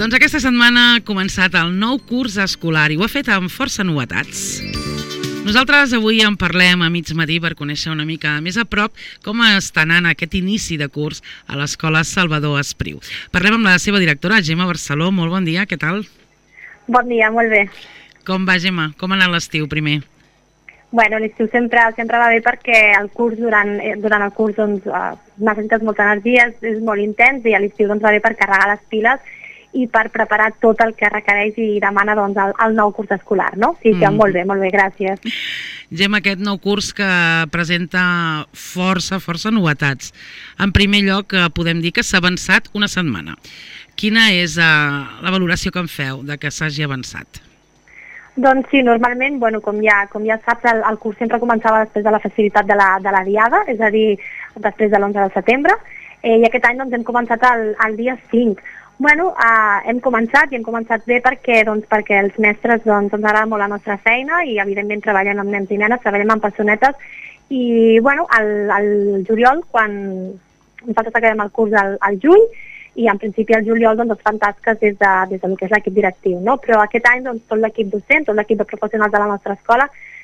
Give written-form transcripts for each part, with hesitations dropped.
Doncs aquesta setmana ha començat el nou curs escolar i ho ha fet amb força novetats. Nosaltres avui en parlem a mig matí per conèixer una mica més a prop com està anant aquest inici de curs a l'Escola Salvador Espriu. Parlem amb la seva directora, Gemma Barceló. Molt bon dia, què tal? Bon dia, molt bé. Com va, Gemma? Com ha anat l'estiu primer? Bueno, l'estiu sempre va bé perquè el curs durant el curs doncs, necessites molta energia, és molt intens i a l'estiu doncs, va bé per carregar les piles i per preparar tot el que requereix i demana doncs, el nou curs escolar, no? Sí, que molt bé, gràcies. Gemma, aquest nou curs que presenta força novetats. En primer lloc, podem dir que s'ha avançat una setmana. Quina és la valoració que en feu de que s'hagi avançat? Doncs sí, normalment, bueno, com ja saps, el curs sempre començava després de la festivitat de la Diada, és a dir, després de l'11 de setembre, i aquest any doncs, hem començat el dia 5. Bueno, hem començat bé perquè els mestres ens agrada molt la nostra feina i evidentment treballem amb nens i nenes, treballem amb personetes i bueno, al juliol, quan nosaltres acabem el curs al juny i en principi al juliol doncs, es fan tasques des del que és l'equip directiu, no? Però aquest any doncs, tot l'equip docent, tot l'equip de professionals de la nostra escola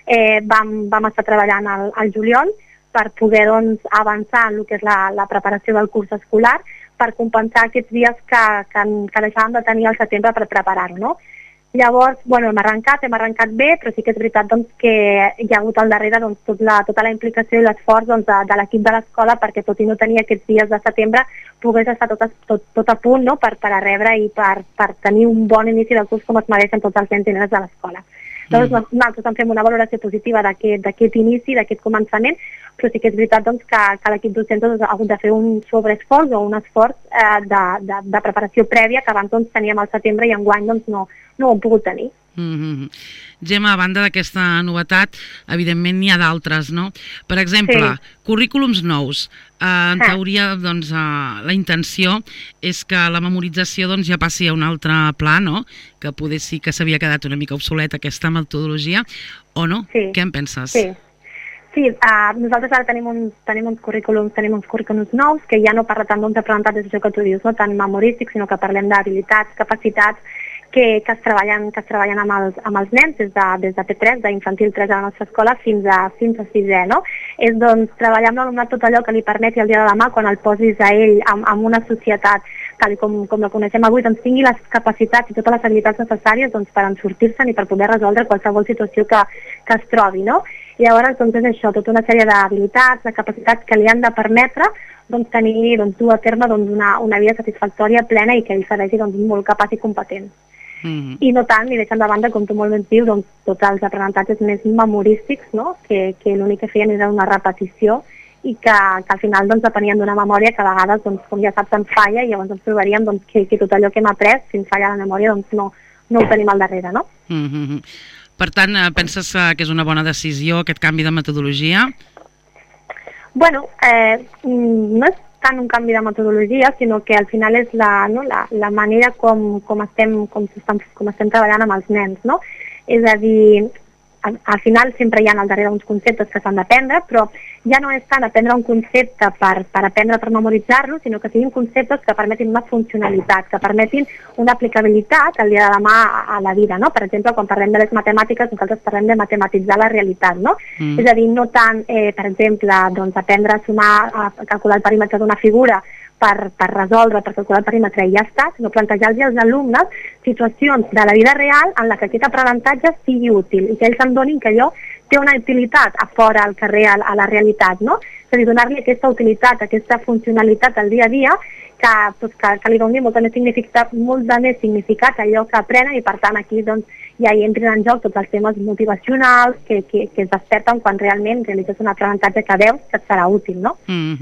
vam estar treballant al juliol per poder doncs, avançar en el que és la preparació del curs escolar per compensar aquests dies que deixàvem de tenir al setembre per preparar-ho, no? Llavors, bueno, hem arrencat bé, però sí que és veritat doncs, que hi ha hagut al darrere doncs, tota la implicació i l'esforç doncs, de l'equip de l'escola perquè tot i no tenir aquests dies de setembre pogués estar tot a punt, no? per a rebre i per tenir un bon inici del curs com es mereixen tots els nens i nenes de l'escola. Llavors, nosaltres en fem una valoració positiva d'aquest inici, d'aquest començament, però sí que és veritat doncs, que l'equip docent doncs, ha hagut de fer un sobreesforç o un esforç de preparació prèvia que abans doncs, teníem al setembre i enguany doncs, no ho hem pogut tenir. Gemma, a banda d'aquesta novetat, evidentment n'hi ha d'altres, no? Per exemple, currículums nous. En teoria, doncs, la intenció és que la memorització doncs, ja passi a un altre pla, no? Que poder sí que s'havia quedat una mica obsoleta aquesta metodologia, o no? Sí. Què en penses? Sí, nosaltres ara tenim uns currículums nous que ja no parla tant d'aprenentatge, això que tu dius, no? Tant memorístics, sinó que parlem d'habilitats, capacitats, que es treballen amb els nens des de P3, d'infantil 3 a la nostra escola fins a 6è, no? És doncs treballar amb l'alumnat tot allò que li permeti el dia de demà, quan el posis a ell en una societat tal com la coneixem avui, doncs tingui les capacitats i totes les habilitats necessàries doncs, per en-sortir-se'n i per poder resoldre qualsevol situació que es trobi, no? I llavors doncs, és això, tota una sèrie d'habilitats, de capacitats que li han de permetre doncs, tenir, dur a terme doncs, una vida satisfactòria, plena i que ell serveixi doncs, molt capaç i competent. I no tant, ni deixant de banda, com tu molt ben dius, doncs, tots els aprenentatges més memorístics, no? que l'únic que feien era una repetició i que al final doncs, depenien d'una memòria que a vegades, doncs, com ja saps, ens falla i llavors ens trobaríem doncs, que tot allò que hem après, si ens falla la memòria, doncs, no ho tenim al darrere, no? Per tant, penses que és una bona decisió aquest canvi de metodologia? Bueno, no és tant un canvi de metodologia, sinó que al final és la manera com estem treballant amb els nens, no? És a dir, al final sempre hi ha al darrere uns conceptes que s'han d'aprendre, però ja no és tant aprendre un concepte per aprendre per memoritzar-lo, sinó que siguin conceptes que permetin una funcionalitat, que permetin una aplicabilitat el dia de demà a la vida, no? Per exemple, quan parlem de les matemàtiques, nosaltres parlem de matematitzar la realitat, no? És a dir, no tant, per exemple, doncs, aprendre a sumar, a calcular el perímetre d'una figura per resoldre, per calcular el perímetre i ja està, sinó plantejar-los als alumnes situacions de la vida real en la que aquest aprenentatge sigui útil i que ells s'adonin que allò té una utilitat a fora, al carrer, a la realitat, no? És a dir, donar-li aquesta utilitat, aquesta funcionalitat al dia a dia que li doni molt de més significat a allò que aprenen i per tant aquí doncs, ja hi entren en joc tots els temes motivacionals que es desperten quan realment realitzes un aprenentatge que veus que et serà útil, no?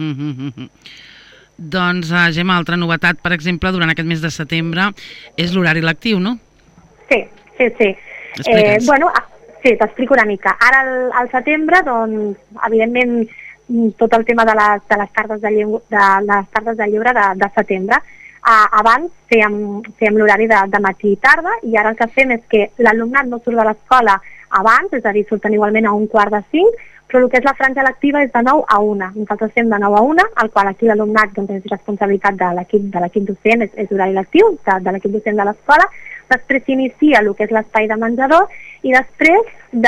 Doncs, Gemma, altra novetat, per exemple, durant aquest mes de setembre, és l'horari lectiu, no? Sí. Explica'ns. Sí, t'explico una mica. Ara, al setembre, doncs, evidentment, tot el tema de les tardes de llibre de setembre. Abans fèiem l'horari de matí i tarda i ara el que fem és que l'alumnat no surt de l'escola abans, és a dir, surten igualment a 4:45, però el que és la franja lectiva és de 9 a 1. Nosaltres fem de 9 a 1, el qual aquí l'alumnat doncs, és responsabilitat de l'equip docent, és horari lectiu de l'equip docent de l'escola. Després s'inicia el que és l'espai de menjador i després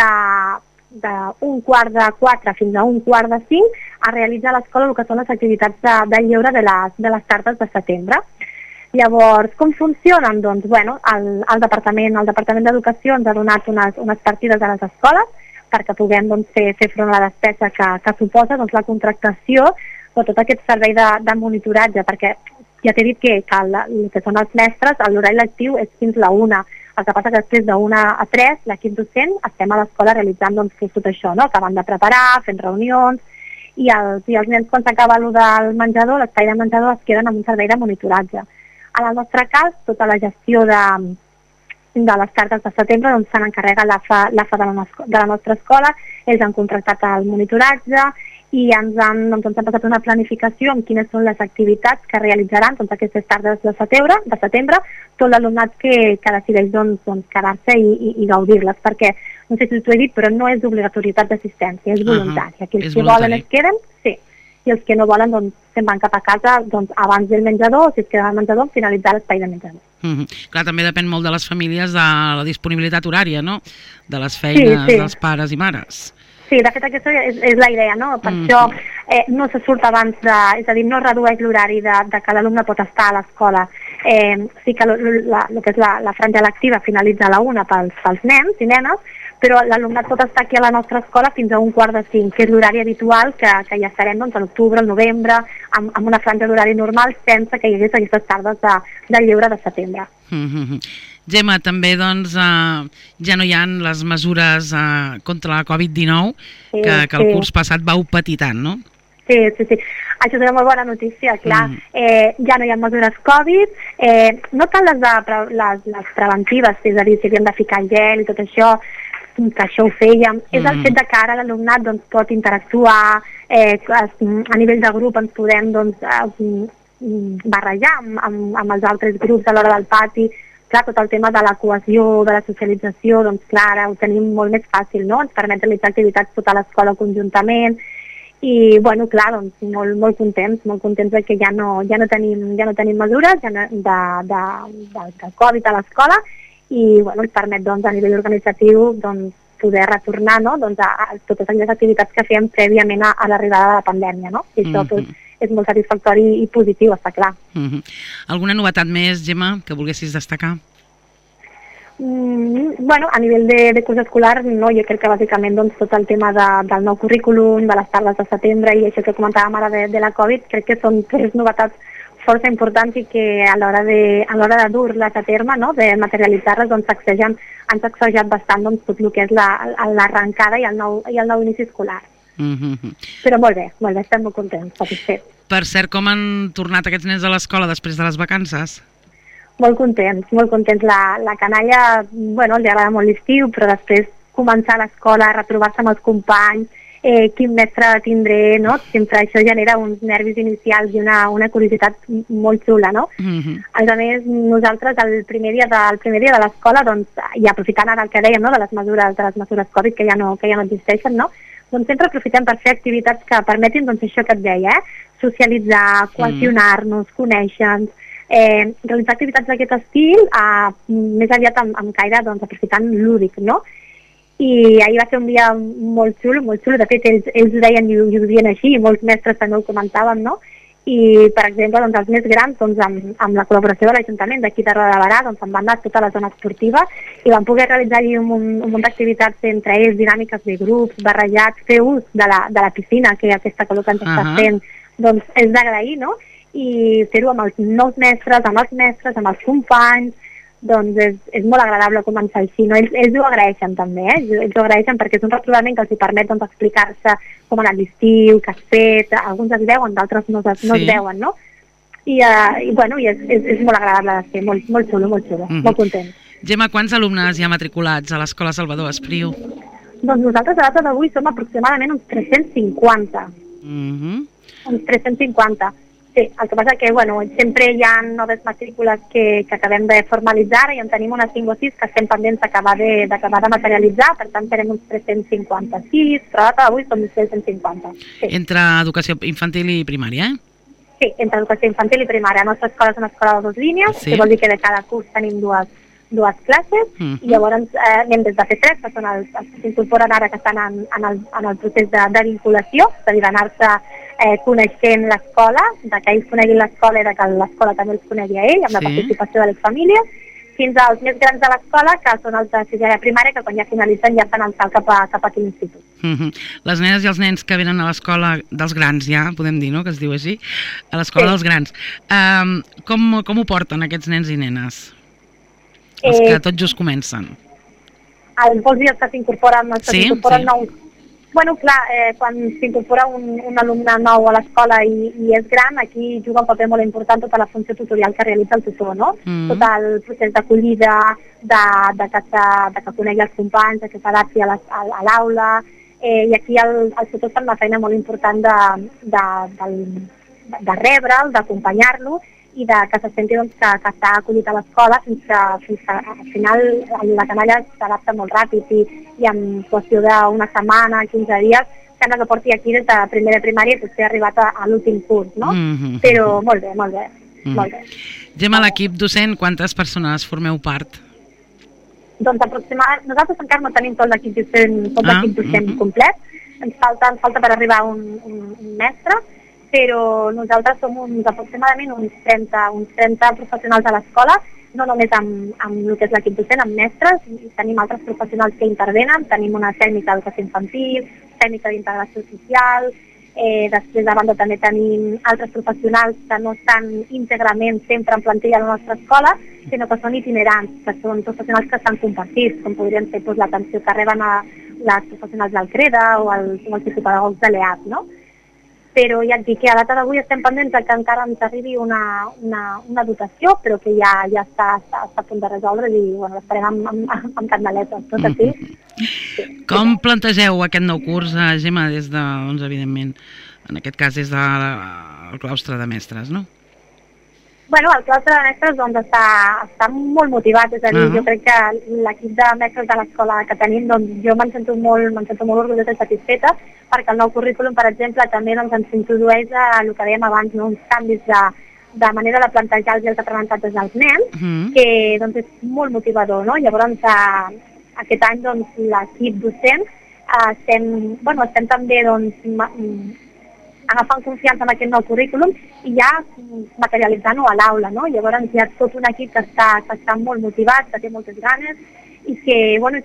d'un quart de 4 fins a un quart de 5 a realitzar a l'escola el que són les activitats de lleure de les tardes de setembre. Llavors, com funcionen? Doncs, bueno, el Departament d'Educació ens ha donat unes partides a les escoles perquè puguem doncs, fer front a la despesa que suposa doncs, la contractació o tot aquest servei de monitoratge, perquè ja t'he dit que el que són els mestres, l'horari lectiu és fins la 1. El que passa que després de 1 a 3, l'equip docent, estem a l'escola realitzant doncs, tot això, no? Acabant de preparar, fent reunions, i els nens quan s'acaba el del menjador, l'espai de menjador, es queden amb un servei de monitoratge. En el nostre cas, tota la gestió de les tardes de setembre doncs, se n'encarrega l'AFA de la nostra escola. Ells han contractat el monitoratge i ens han passat una planificació amb quines són les activitats que realitzaran aquestes tardes de setembre, tot l'alumnat que decideix quedar-se i gaudir-les, perquè, no sé si t'ho he dit, però no és d'obligatorietat d'assistència, és voluntària. Els que volen es queden, sí, i els que no volen doncs, se'n van cap a casa abans del menjador, o si es queden al menjador, finalitzar l'espai de menjador. Clar, també depèn molt de les famílies de la disponibilitat horària, no? De les feines dels pares i mares. Sí, de fet aquesta és la idea, no? Per això no se surt abans és a dir, no redueix l'horari de que l'alumne pot estar a l'escola. Sí que el que és la franja lectiva finalitza a la 1 pels nens i nenes, però l'alumnat pot estar aquí a la nostra escola fins a un quart de 5, que és l'horari habitual que ja estarem a l'octubre, al novembre, amb una franja d'horari normal, sense que hi hagués aquestes tardes de lleure de setembre. Gemma, també doncs, ja no hi ha les mesures contra la Covid-19 que el curs passat vau patir tant, no? Sí. Això és una molt bona notícia, clar. Ja no hi ha mesures Covid, no tant les preventives, és a dir, si havíem de ficar gel i tot això, que això ho fèiem, és el fet de que ara l'alumnat pot interactuar, a nivell de grup ens podem barrejar amb els altres grups a l'hora del pati. Clar, tot el tema de la cohesió, de la socialització, doncs clar, ara ho tenim molt més fàcil, no? Ens permet realitzar activitats tota l'escola conjuntament i, bueno, clar, doncs molt contents de que ja no tenim mesures de Covid a l'escola i, bueno, ens permet, doncs, a nivell organitzatiu, doncs, poder retornar, no?, doncs, a totes aquelles activitats que fèiem prèviament a l'arribada de la pandèmia, no? I això, doncs, és molt satisfactori i positiu, està clar. Alguna novetat més, Gemma, que volguessis destacar? Bueno, a nivell de curs escolar, no, jo crec que bàsicament doncs, tot el tema del nou currículum, de les tardes de setembre i això que comentàvem ara de la Covid, crec que són tres novetats força importants i que a l'hora de dur-les a terme, no, de materialitzar-les, doncs han sacsejat bastant doncs, tot el que és l'arrencada i el nou inici escolar. Però molt bé, estem molt contents, satisfets. Per cert, com han tornat aquests nens a l'escola després de les vacances? Molt contents. La canalla, bueno, li agrada molt l'estiu, però després començar a l'escola, retrobar-se amb els companys, quin mestre tindré, no? Sempre això genera uns nervis inicials i una curiositat molt xula, no? A més, nosaltres el primer dia de l'escola, doncs, i aprofitant ara el que dèiem, no?, de les mesures Covid que ja no existeixen, no?, doncs sempre aprofitem per fer activitats que permetin, doncs, això que et deia, socialitzar, cohesionar-nos, conèixer-nos, realitzar activitats d'aquest estil, més aviat amb caire, doncs, aprofitant lúdic, no? I ahir va ser un dia molt xulo, de fet ells ho deien i ho dient així, i molts mestres també ho comentaven, no? I, per exemple, doncs, els més grans, doncs, amb la col·laboració de l'Ajuntament d'aquí de Roda de Barà, doncs, em van anar a tota la zona esportiva i van poder realitzar allí un munt d'activitats entre ells, dinàmiques de grups, barrejats, fer ús de la piscina, que aquesta calor que ens està fent, doncs, és d'agrair, no? I fer-ho amb els nous mestres, amb els companys, doncs és molt agradable començar així, no? Ells ho agraeixen també, ells ho agraeixen perquè és un retrobament que els permet doncs, explicar-se com ha anat l'estiu, què has fet, alguns es veuen, d'altres no es veuen, no? I bueno, és molt agradable de fer, molt xulo, molt content. Gemma, quants alumnes hi ha matriculats a l'Escola Salvador Espriu? Doncs nosaltres a data d'avui som aproximadament uns 350. Uns 350. Sí, el que passa que sempre hi ha noves matrícules que acabem de formalitzar i en tenim unes 5 o 6 que estem pendents d'acabar de materialitzar, per tant serem uns 356, però a avui som 350. Sí. Entre educació infantil i primària, Sí, entre educació infantil i primària. La nostra escola és una escola de 2 línies, que vol dir que de cada curs tenim dues classes, i llavors anem des de P3, que són els que s'incorporen ara, que estan en el procés de vinculació, és a dir, d'anar-se coneixent l'escola, que ells coneguin l'escola i que l'escola també els conegui a ell, amb la participació de les famílies, fins als més grans de l'escola, que són els de sisè de primària, que quan ja finalitzen ja fan el salt cap a l'institut. Les nenes i els nens que venen a l'escola dels grans, ja podem dir, no?, que es diu així, a l'escola dels grans. Com ho porten aquests nens i nenes? Els que tot just comencen. Vols dir els que s'incorporen nous? Bueno, clar, quan s'incorpora un alumne nou a l'escola i és gran, aquí juga un paper molt important tota la funció tutorial que realitza el tutor, no? Tot el procés d'acollida, que conegui els companys, que s'adapti a l'aula, i aquí el tutor fa una feina molt important de rebre'l, d'acompanyar-lo, i que se senti que està acollit a l'escola fins que al final la canalla s'adapta molt ràpid i en qüestió d'una setmana, 15 dies, sembla que porti aquí des de primer de primària i potser ha arribat a l'últim curs, no? Però molt bé, molt bé. Gemma, l'equip docent, quantes persones formeu part? Doncs aproximadament, nosaltres encara no tenim tot l'equip docent complet, ens falta per arribar un mestre, però nosaltres som aproximadament uns 30 professionals a l'escola, no només amb el que és l'equip docent, amb mestres, tenim altres professionals que intervenen, tenim una tècnica d'educació infantil, tècnica d'integració social, després de banda també tenim altres professionals que no estan íntegrament sempre en plantilla a la nostra escola, sinó que són itinerants, que són professionals que estan compartits, com podrien ser l'atenció que reben les professionals del CREDA o els psicopedagogs de l'EAP, no? Però ja et dic que a data d'avui estem pendents que encara ens arribi una dotació, però que ja està a punt de resoldre i l'esperem amb candeletes, tot així. Com plantegeu aquest nou curs, Gemma, des de, evidentment, en aquest cas des del claustre de mestres, no? Bueno, el claustre de mestres està molt motivat, és a dir, jo crec que l'equip de mestres de l'escola que tenim, jo me'n sento molt orgullosa i satisfeta, perquè el nou currículum, per exemple, també ens introdueix el que dèiem abans, uns canvis de manera de plantejar els aprenentatges dels nens, que és molt motivador, no? Llavors, aquest any l'equip docent estem també agafant confiança en aquest nou currículum i ja materialitzant-ho a l'aula, no? Llavors hi ha tot un equip que està molt motivat, que té moltes ganes i que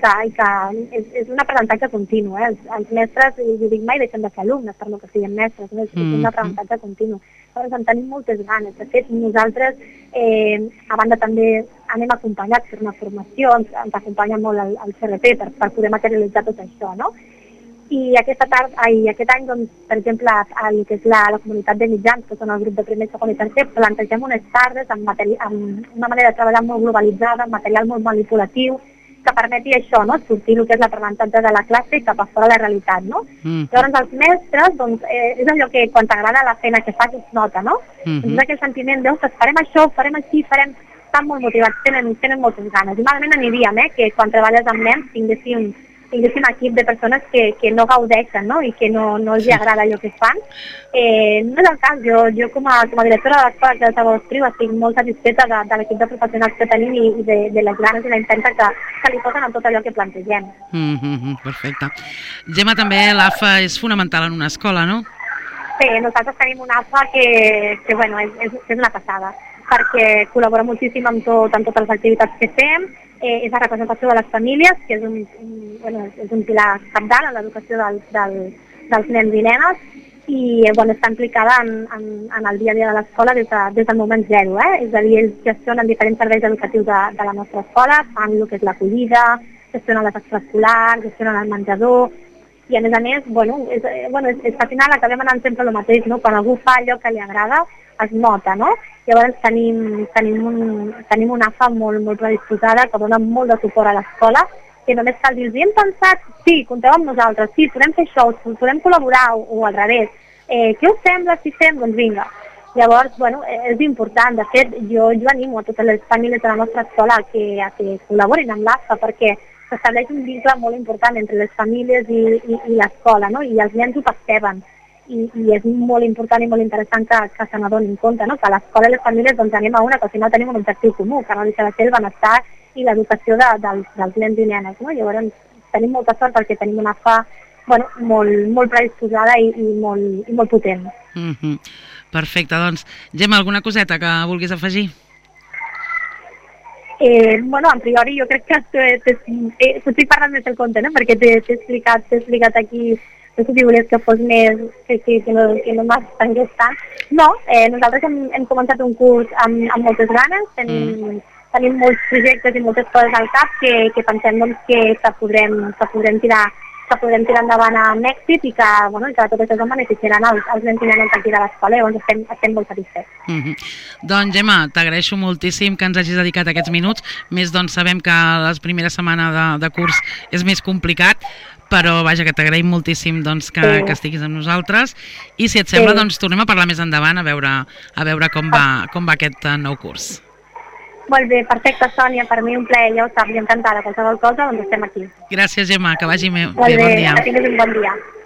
és un aprenentatge continu, Els mestres, jo dic, mai deixen de ser alumnes per no que siguin mestres, és un aprenentatge continu. Llavors en tenim moltes ganes. De fet, nosaltres, a banda també anem acompanyats per una formació, ens acompanya molt el CRP per poder materialitzar tot això, no? I aquest any, per exemple, el que és la comunitat de mitjans, que són el grup de primer, segon i tercer, plantegem unes tardes amb una manera de treballar molt globalitzada, amb material molt manipulatiu, que permeti això, no? Sortir el que és l'aprenentatge de la classe cap a fora de la realitat, no? Llavors, els mestres, és allò que quan t'agrada la feina que fas es nota, no? És aquell sentiment farem això, farem així, estan molt motivats, tenen moltes ganes. I malament aniríem, que quan treballes amb nens tinguéssim equip de persones que no gaudeixen, no? I que no els agrada allò que fan. No és el cas, jo com a directora de l'escola de Salvador Espriu estic molt satisfeta de l'equip de professionals que tenim i de les ganes i la intenta que li posen en tot allò que plantegem. Perfecte. Gemma, també l'AFA és fonamental en una escola, no? Sí, nosaltres tenim una AFA que és una passada, perquè col·labora moltíssim amb totes les activitats que fem, és la representació de les famílies, que és un pilar cabdal en l'educació dels nens i nenes, i està implicada en el dia a dia de l'escola des del moment zero. És a dir, ells gestionen diferents serveis educatius de la nostra escola, fan el que és l'acollida, gestionen les extraescolars, gestionen el menjador, i a més, és que al final acabem anant sempre el mateix, no? Quan algú fa allò que li agrada, es nota, no? Llavors tenim una AFA molt predisposada que dona molt de suport a l'escola, que només cal dir-los, hem pensat, sí, compteu amb nosaltres, sí, podem fer això, podem col·laborar o al revés. Què us sembla si fem? Doncs vinga. Llavors, bueno, és important. De fet, jo animo a totes les famílies de la nostra escola a que col·laborin amb l'ASPA, perquè s'estableix un vincle molt important entre les famílies i l'escola, no? I els nens ho perceben. I és molt important i molt interessant que se n'adonin compte, no? Que a l'escola i les famílies doncs, anem a una, que al final tenim un objectiu comú, que no deixa de ser el benestar i l'educació dels nens i nenes. No? Llavors tenim molta sort perquè tenim una FA molt predisposada i molt potent. Perfecte, doncs Gemma, alguna coseta que vulguis afegir? En priori jo crec que estic parlant més del compte, no? Perquè t'he explicat aquí si volies que fos més, que no m'estengués tant. No, nosaltres hem començat un curs amb moltes ganes, tenim molts projectes i moltes coses al cap que pensem doncs, que podrem tirar endavant amb èxit i que tot això beneficiaran els nens i nenes aquí de l'escola, llavors estem molt satisfets. Doncs Gemma, t'agraeixo moltíssim que ens hagis dedicat aquests minuts, més doncs sabem que la primera setmana de curs és més complicat, però vaja, que t'agraïm moltíssim doncs, que estiguis amb nosaltres i si et sembla doncs tornem a parlar més endavant a veure com va aquest nou curs. Molt bé, perfecte, Sònia, per mi un plaer, ja ho saps, encantada, qualsevol cosa, doncs estem aquí. Gràcies, Gemma, que vagi bé, bon dia. Que tinguis un bon dia.